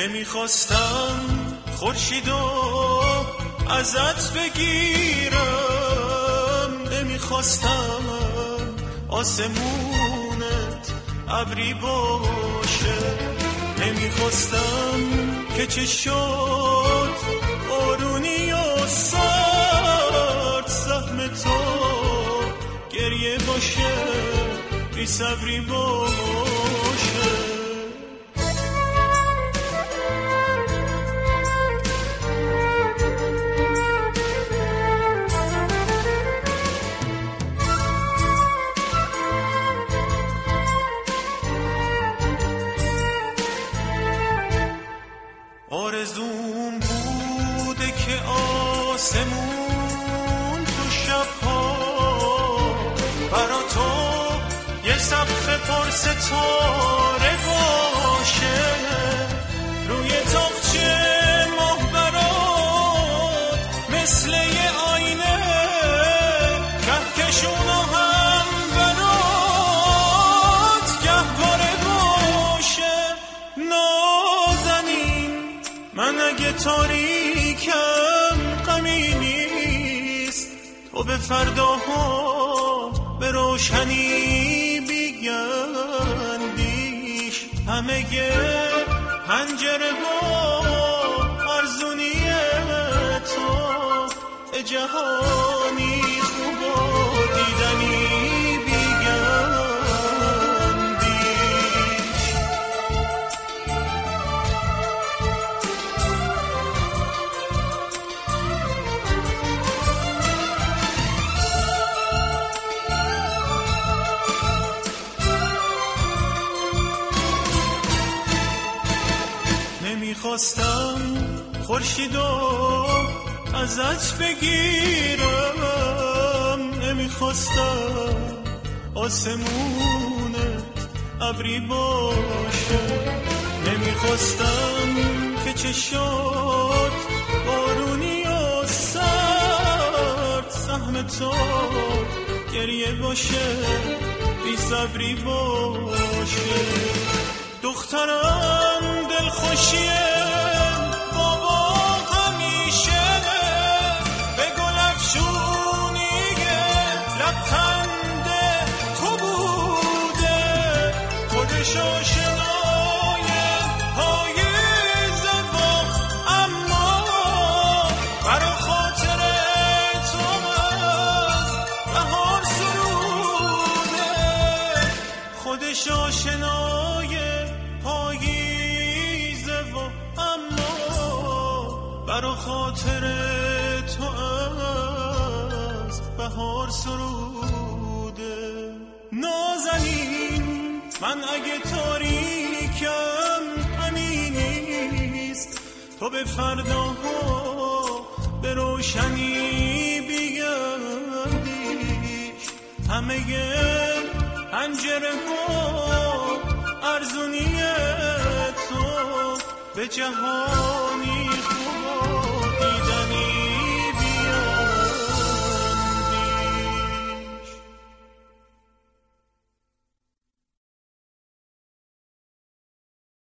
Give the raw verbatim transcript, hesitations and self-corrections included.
نمیخواستم خورشیدو ازت بگیرم، نمیخواستم آسمونت ابری باشه، نمیخواستم که چه شد بارونی و سرد سهم تو گریه باشه، بی صبری باشه. آرزوم بوده که آسمون تو شبها برا تو یه سقف پر ستاره باشه، روی تاقچه ماه برات مثل یه آینه، کهکشونا هم برات گهواره باشه. نازنین من اگه تاریکم غمی نیست، تو به فرداها به روشنی بیاندیش، همه گه پنجره ها ارزونی تو به جهانی خوب و دیدنی نمیخواستم خورشیدو ازت بگیرم، نمیخواستم آسمونت ابری باشه، نمیخواستم که چه شد بارونی و سرد سهم تو گریه باشه، بی صبری باشه. دخترم دلخوشیه بابا همیشه به گل افشونیه لبخنده تو بوده، خودش آشنای پاییز و اما برا خاطر تو از بهار سروده، خودش آشنای پاییزه و اما برا خاطر تو از بهار سروده. نازنین من اگه تاریکم غمی نیست، تو به فرداها به روشنی بیاندیش، همه پنجره ها ارزونی تو به جهانی